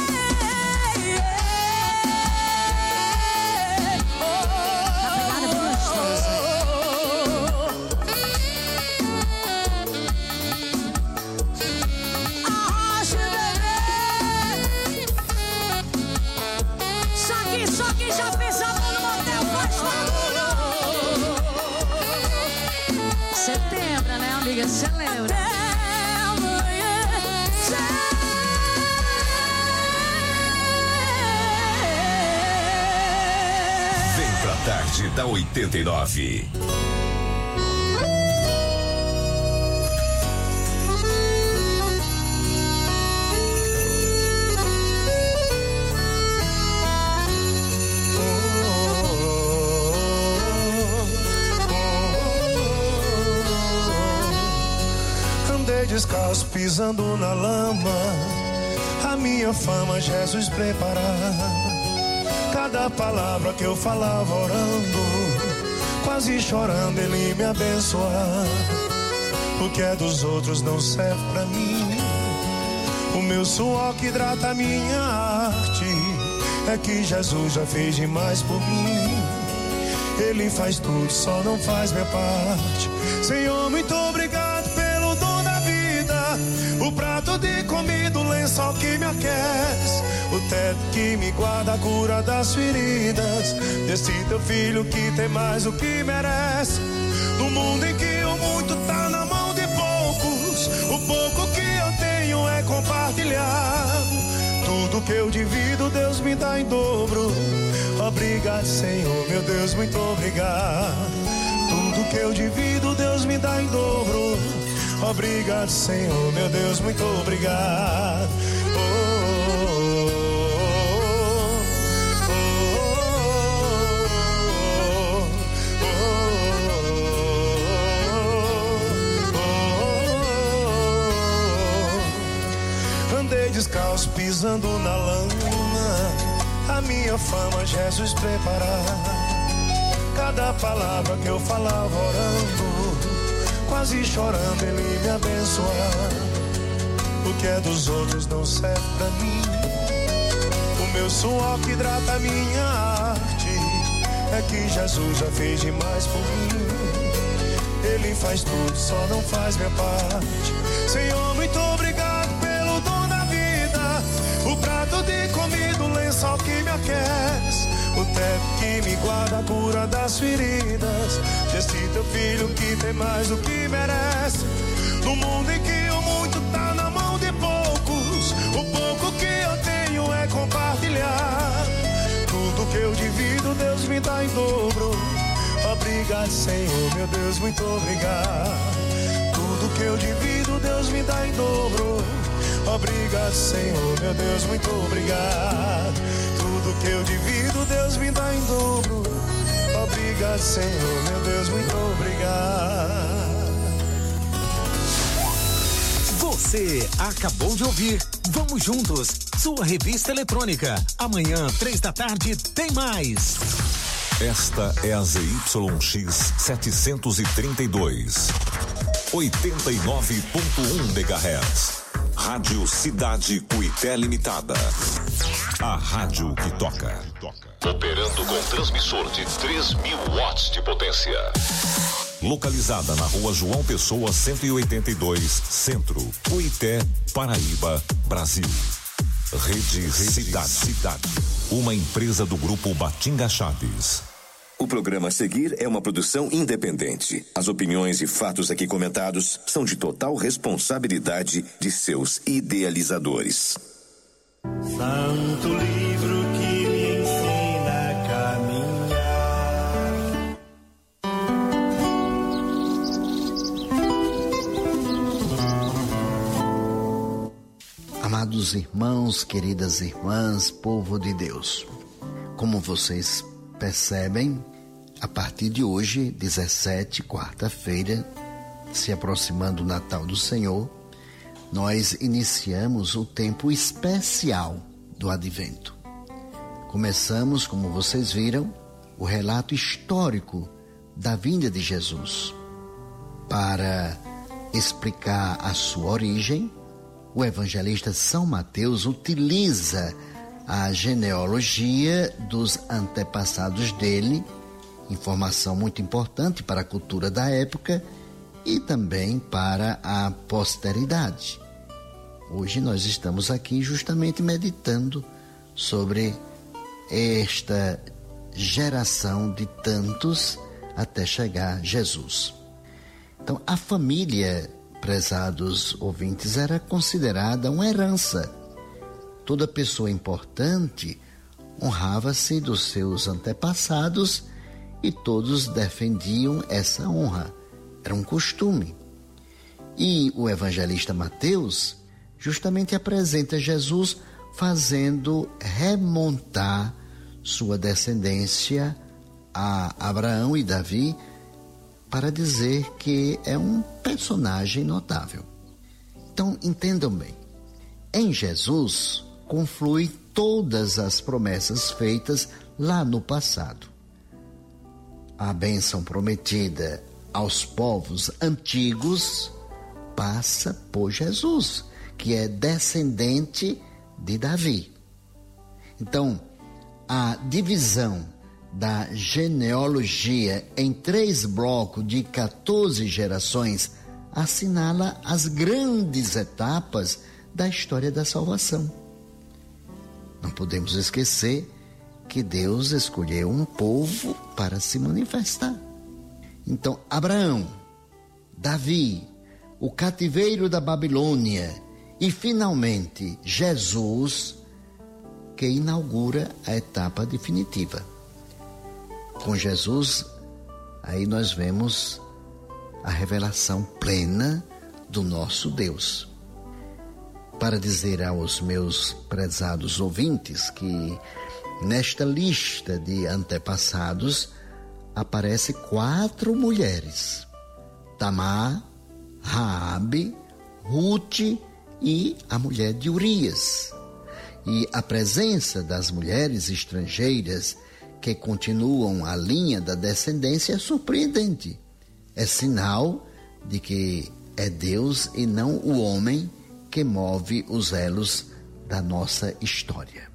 A pegada é bem gostosa. Arrocha, bebê. Só que já fez amor no motel, faz barulho. Setembro, né, amiga? Você lembra? Vem pra Tarde da 89. Andei descalço pisando na lama, a minha fama Jesus preparava. Cada palavra que eu falava orando, quase chorando ele me abençoava. O que é dos outros não serve pra mim, o meu suor que hidrata a minha arte, é que Jesus já fez demais por mim. Ele faz tudo, só não faz minha parte. Senhor, muito obrigado pelo dom da vida, o prato de comida, o lençol que me aquece, o teto que me guarda, a cura das feridas desse teu filho que tem mais do que merece. No mundo em que o muito tá na mão de poucos, o pouco que eu tenho é compartilhado. Tudo que eu divido, Deus me dá em dobro. Obrigado, Senhor, meu Deus, muito obrigado. Tudo que eu divido, Deus me dá em dobro. Obrigado, Senhor, meu Deus, muito obrigado. Andei descalço pisando na lama, a minha fama Jesus preparava. Cada palavra que eu falava orando, quase chorando ele me abençoava. O que é dos outros não serve pra mim, o meu suor que hidrata a minha arte, é que Jesus já fez demais por mim. Ele faz tudo, só não faz minha parte. Senhor, muito obrigado pelo dom da vida, o prato de comida, o lençol que me aquece, o teto que me guarda, a cura das feridas desse teu filho que tem mais do que merece. No mundo em que o muito tá na mão de poucos, o pouco que eu tenho é compartilhar. Tudo que eu divido, Deus me dá em dobro. Obrigado, Senhor, meu Deus, muito obrigado. Tudo que eu divido, Deus me dá em dobro. Obrigado, Senhor, meu Deus, muito obrigado. Tudo que eu divido, Deus me dá em dobro. Obrigado, Senhor, meu Deus, muito obrigado. Você acabou de ouvir Vamos Juntos, sua revista eletrônica. Amanhã, 3 p.m, tem mais. Esta é a ZYX 732, 89.1 MHz. Rádio Cidade Cuité Limitada. A rádio que toca. Operando com transmissor de 3.000 watts de potência. Localizada na Rua João Pessoa 182, Centro, Cuité, Paraíba, Brasil. Rede Cidade. Uma empresa do Grupo Batinga Chaves. O programa a seguir é uma produção independente. As opiniões e fatos aqui comentados são de total responsabilidade de seus idealizadores. Santo livro que me ensina a caminhar. Amados irmãos, queridas irmãs, povo de Deus, como vocês percebem, a partir de hoje, 17, quarta-feira, se aproximando o Natal do Senhor, nós iniciamos o tempo especial do Advento. Começamos, como vocês viram, o relato histórico da vinda de Jesus. Para explicar a sua origem, o evangelista São Mateus utiliza a genealogia dos antepassados dele, informação muito importante para a cultura da época e também para a posteridade. Hoje nós estamos aqui justamente meditando sobre esta geração de tantos até chegar Jesus. Então, a família, prezados ouvintes, era considerada uma herança. Toda pessoa importante honrava-se dos seus antepassados e todos defendiam essa honra. Era um costume. E o evangelista Mateus justamente apresenta Jesus fazendo remontar sua descendência a Abraão e Davi para dizer que é um personagem notável. Então, entendam bem. Em Jesus conflui todas as promessas feitas lá no passado. A bênção prometida aos povos antigos passa por Jesus, que é descendente de Davi. Então, a divisão da genealogia em 3 blocos de 14 gerações assinala as grandes etapas da história da salvação. Não podemos esquecer que Deus escolheu um povo para se manifestar. Então, Abraão, Davi, o cativeiro da Babilônia e, finalmente, Jesus, que inaugura a etapa definitiva. Com Jesus, aí nós vemos a revelação plena do nosso Deus. Para dizer aos meus prezados ouvintes que nesta lista de antepassados aparece 4 mulheres: Tamar, Raabe, Rute e a mulher de Urias. E a presença das mulheres estrangeiras que continuam a linha da descendência é surpreendente. É sinal de que é Deus e não o homem que move os elos da nossa história.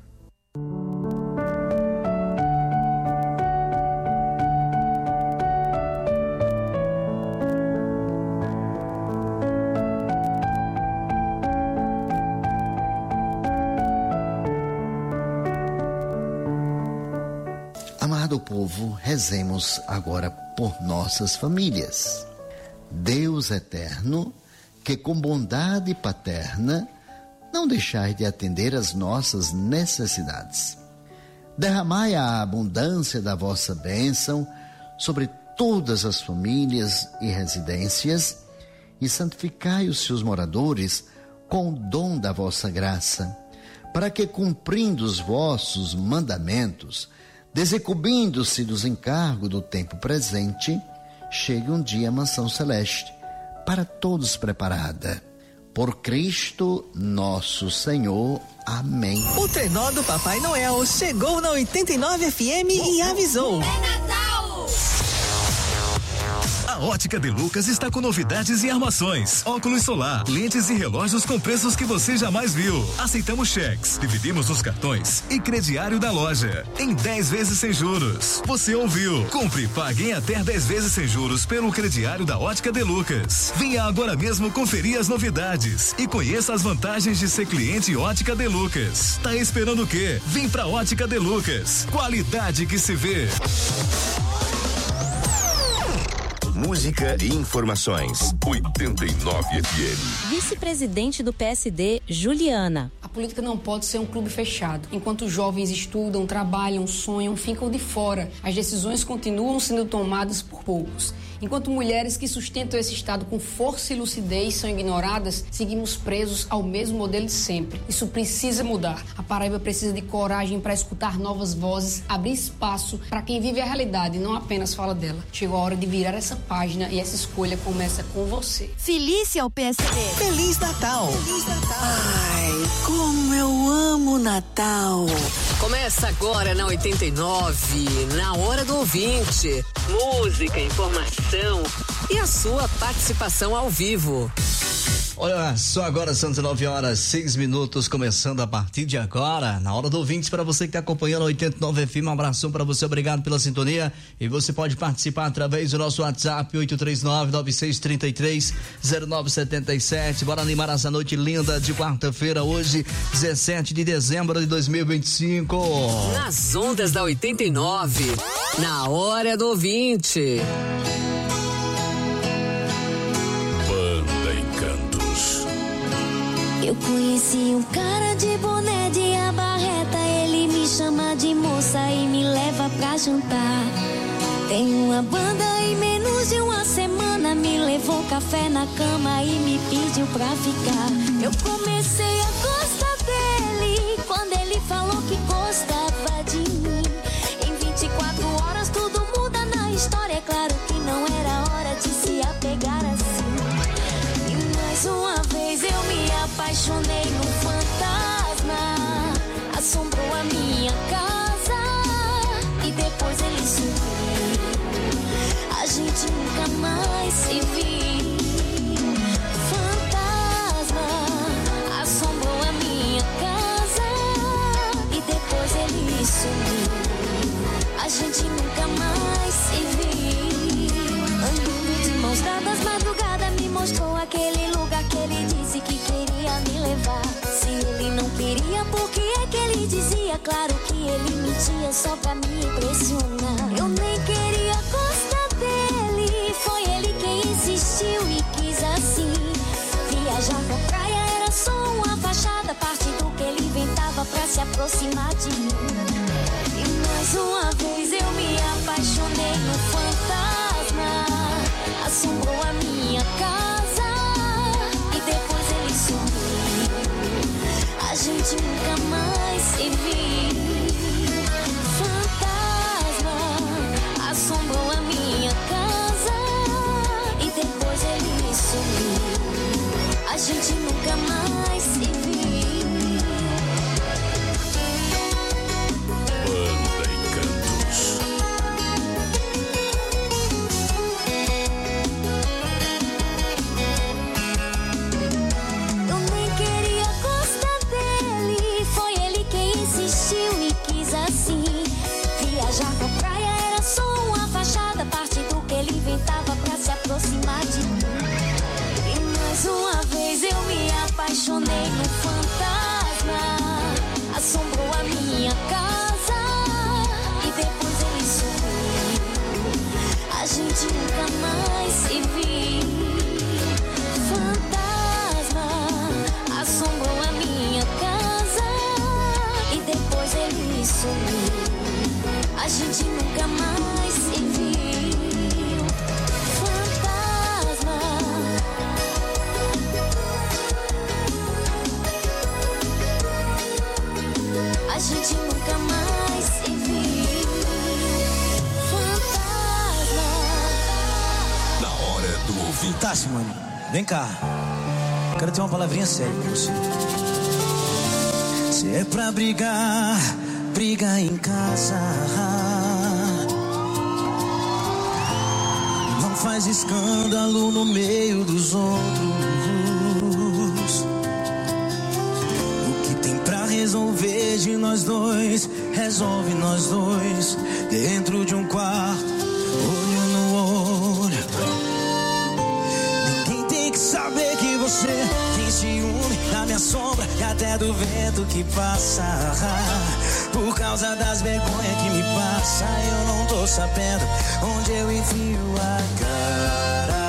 Amado povo, rezemos agora por nossas famílias. Deus eterno, que com bondade paterna não deixais de atender às nossas necessidades. Derramai a abundância da vossa bênção sobre todas as famílias e residências e santificai os seus moradores com o dom da vossa graça, para que, cumprindo os vossos mandamentos, desencobrindo-se dos encargos do tempo presente, chegue um dia a mansão celeste, para todos preparada, Por Cristo nosso Senhor. Amém. O trenó do Papai Noel chegou na 89 FM e avisou. É Natal! A Ótica de Lucas está com novidades e armações. Óculos solar, lentes e relógios com preços que você jamais viu. Aceitamos cheques, dividimos os cartões e crediário da loja em 10 vezes sem juros. Você ouviu? Compre e pague em até 10 vezes sem juros pelo crediário da Ótica de Lucas. Venha agora mesmo conferir as novidades e conheça as vantagens de ser cliente Ótica de Lucas. Tá esperando o quê? Vem pra Ótica de Lucas. Qualidade que se vê. Música e informações. 89 FM. Vice-presidente do PSD, Juliana. A política não pode ser um clube fechado. Enquanto os jovens estudam, trabalham, sonham, ficam de fora. As decisões continuam sendo tomadas por poucos. Enquanto mulheres que sustentam esse Estado com força e lucidez são ignoradas, seguimos presos ao mesmo modelo de sempre. Isso precisa mudar. A Paraíba precisa de coragem para escutar novas vozes, abrir espaço para quem vive a realidade e não apenas fala dela. Chegou a hora de virar essa página e essa escolha começa com você. Felícia ao PSD. Feliz Natal. Feliz Natal. Ai, como eu amo Natal. Começa agora na 89, na Hora do Ouvinte. Música, informação e a sua participação ao vivo. Olha só, agora são 19h06, começando a partir de agora, na Hora do Ouvinte, para você que está acompanhando a 89 FM, um abração para você, obrigado pela sintonia, e você pode participar através do nosso WhatsApp, 839-9633-0977, bora animar essa noite linda de quarta-feira, hoje, 17 de dezembro de 2025. Nas ondas da 89, na Hora do Ouvinte. Eu conheci um cara de boné de abarreta, ele me chama de moça e me leva pra jantar. Tem uma banda em menos de uma semana, me levou café na cama e me pediu pra ficar. Eu comecei a gostar dele quando ele falou que gostava de mim. Em 24 horas tudo muda na história, é claro que não era hora de se apegar assim. E mais uma vez eu me apaixonei no fantasma, assombrou a minha casa e depois ele sumiu. A gente nunca mais se viu. Fantasma, assombrou a minha casa e depois ele sumiu. A gente nunca mais se viu. Andando de mãos dadas, madrugada me mostrou aquele lugar que ele disse que queria me levar. Se ele não queria, por que é que ele dizia? Claro que ele mentia só pra me impressionar. Eu nem queria gostar dele, foi ele quem insistiu e quis assim. Viajar pra praia era só uma fachada, parte do que ele inventava pra se aproximar de mim. E mais uma vez eu me apaixonei no fantasma, assombrou a minha casa e depois ele sumiu. A gente nunca mais se viu. Fantasma, assombrou a minha casa e depois ele sumiu. A gente nunca mais se viu. Banda Encantos. Eu nem queria gostar dele, foi ele quem insistiu e quis assim. Viajar pra praia era só uma fachada, parte do que ele inventava pra se aproximar de mim. E mais uma vez eu me apaixonei no fantasma, assombrou a minha casa e depois ele sumiu. A gente nunca mais se viu. Fantasma, assombrou a minha casa e depois ele sumiu. A gente nunca mais se viu. Fantasma. A gente nunca mais se viu. Fantasma. Na Hora do Ouvinte. Tassi, mano, vem cá. Quero ter uma palavrinha séria com você. Se é pra brigar, briga em casa. Não faz escândalo no meio dos outros. O que tem pra resolver de nós dois, resolve nós dois. Dentro de um quarto, olho no olho. Ninguém tem que saber que você tem ciúme da minha sombra e até do vento que passa. Por causa das vergonhas que me passa, eu não tô sabendo onde eu enfio a cara.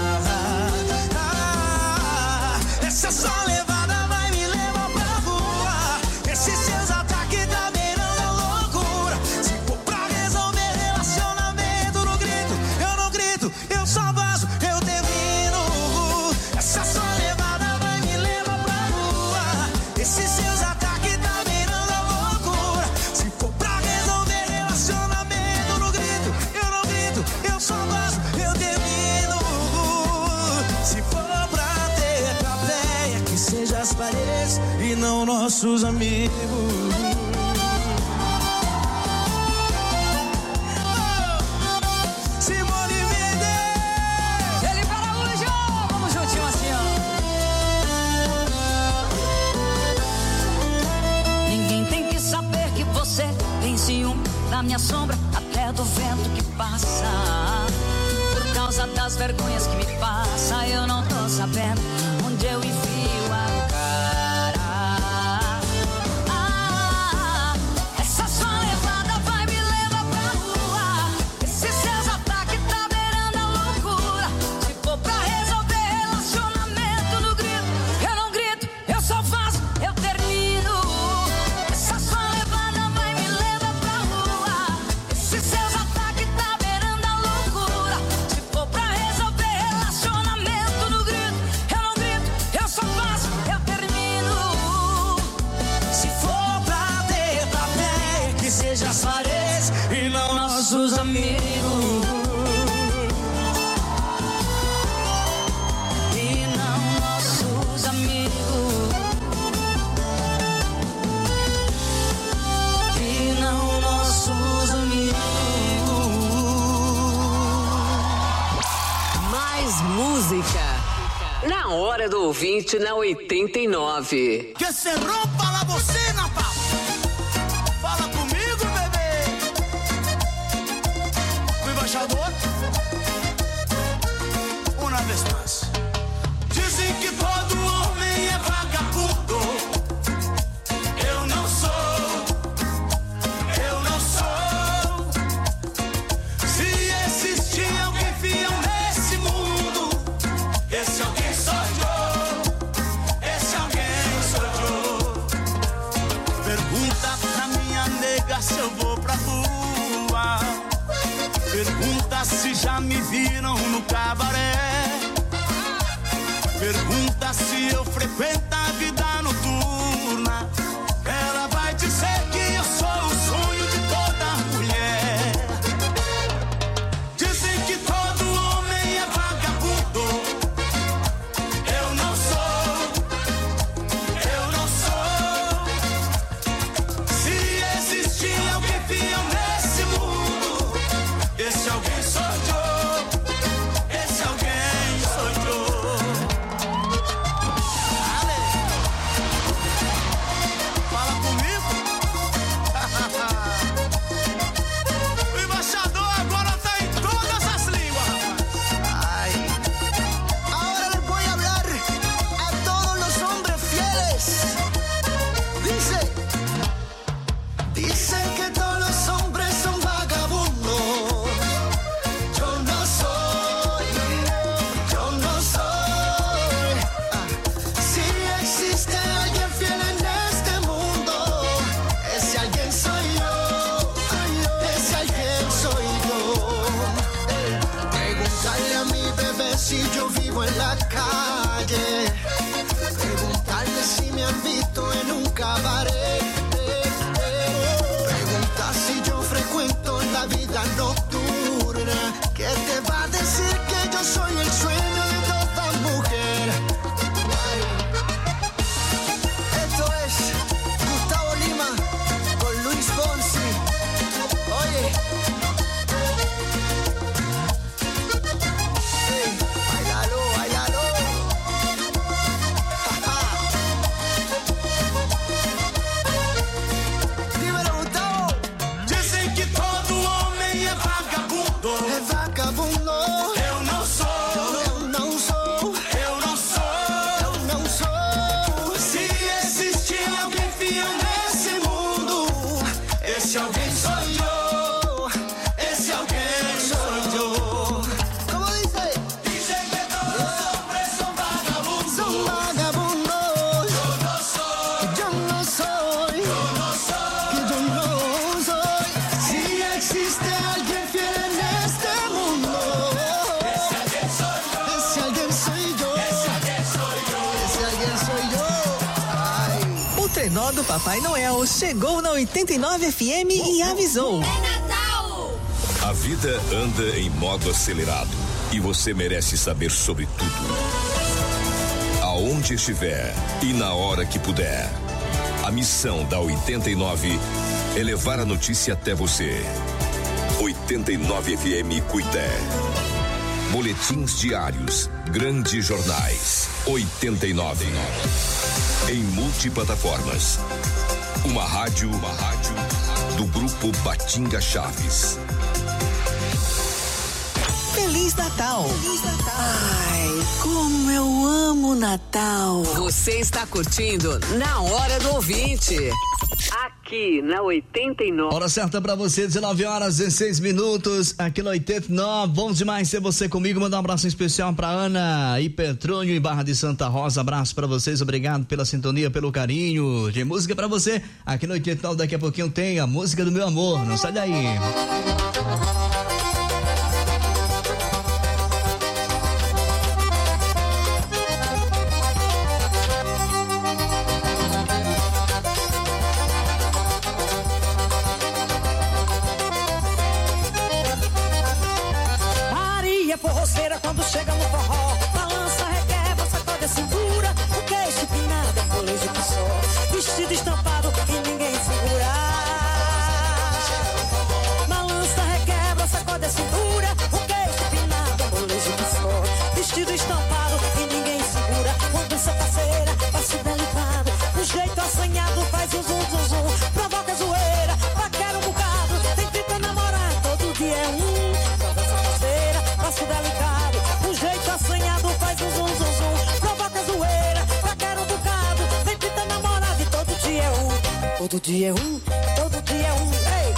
Essa só levada vai me levar pra rua. Esses seus ataques tá beirando a loucura. Se for pra resolver relacionamento, no grito, eu não grito, eu só vazo, eu termino. Essa só levada vai me levar pra rua. Esses seus ataques tá beirando a loucura. Se for pra resolver relacionamento, no grito, eu não grito, eu só vazo, eu termino. Se for pra ter plateia, que seja as paredes e não nossos amigos. Simone Mendes, Ele para o João, vamos juntinho assim, ó. Ninguém tem que saber que você tem ciúme da minha sombra, até do vento que passa. Por causa das vergonhas que me passa, eu não tô sabendo onde eu enfio a cara. Essa sua levada vai me levar pra rua. Esses seus ataques tá beirando a loucura. Se for pra resolver relacionamento, no grito, eu não grito, eu só faço, eu termino. Essa sua levada vai me levar pra rua. Esses seus ataques tá beirando a loucura. Se for pra resolver relacionamento, no grito, eu não grito, eu só faço, eu termino. se for pra ter plateia, que seja as paredes e não nossos amigos. E não nossos amigos. E não nossos amigos. Mais música. Na hora do ouvinte, na 89. Que se rompa la bocina, pa. Fala comigo, bebê. O embaixador. Uma vez mais. Dizem que todo homem é vagabundo. Eu não sou. Eu não sou. Se existir alguém fiel nesse mundo, esse alguém sou eu. Esse alguém sou eu. Pergunta pra minha nega se eu vou pra rua. Pergunta se já me viram no cabaré. Pergunta se eu frequento a vida noturna. Ela vai dizer que eu sou o sonho de toda mulher. Dizem que todo homem é vagabundo. Eu não sou. Eu não sou. Se existir alguém fiel nesse mundo, esse alguém sou eu. Esse alguém sou eu. Ale. Fala comigo. O embaixador agora tá em todas as línguas, rapaz. Ay. Ahora les voy a hablar a todos los hombres fieles. Dicen que todos los hombres son vagabundos. Yo no soy. Si existe alguien fiel en este mundo, ese alguien soy yo. Ese alguien soy yo. Preguntarle a mi bebé si yo vivo en la calle. Preguntarle si me han visto en un cabaret. Pregunta si yo frecuento la vida nocturna. ¿Qué te va a decir que yo soy el sueño de toda mujer? trenó do Papai Noel chegou na 89 FM e avisou. É Natal! A vida anda em modo acelerado e você merece saber sobre tudo. Aonde estiver e na hora que puder. A missão da 89 é levar a notícia até você. 89 FM Cuité. Boletins diários, grandes jornais. 89. Em multiplataformas. Uma rádio do grupo Batinga Chaves. Feliz Natal! Feliz Natal! Ai, como eu amo Natal! Você está curtindo Na Hora do Ouvinte. Aqui na 89. Hora certa pra você, 19 horas 16 minutos, aqui na 89. Bom demais ter você comigo. Mandar um abraço especial pra Ana e Petrônio em Barra de Santa Rosa. Abraço pra vocês, obrigado pela sintonia, pelo carinho. De música pra você, aqui na 89. Daqui a pouquinho tem a música do meu amor. Não sai daí. Quando chega no forró, balança, requebra, sacode a cintura. O queixo empinado, molejo que só, vestido estampado e ninguém segura. Balança, requebra, sacode a cintura. O queixo empinado, molejo que só, vestido estampado e ninguém segura. Quando essa parceira, passo delicado, um jeito assanhado faz um zum zum zum, provoca zoeira, paquera um bocado, tem tenta namorar, todo dia é um. Quando essa parceira, passo delicado, assanhado faz um zum zum zum, provoca zoeira, paquera um bocado, vem pinta namorado e todo dia é um, todo dia é um, todo dia é um, ei.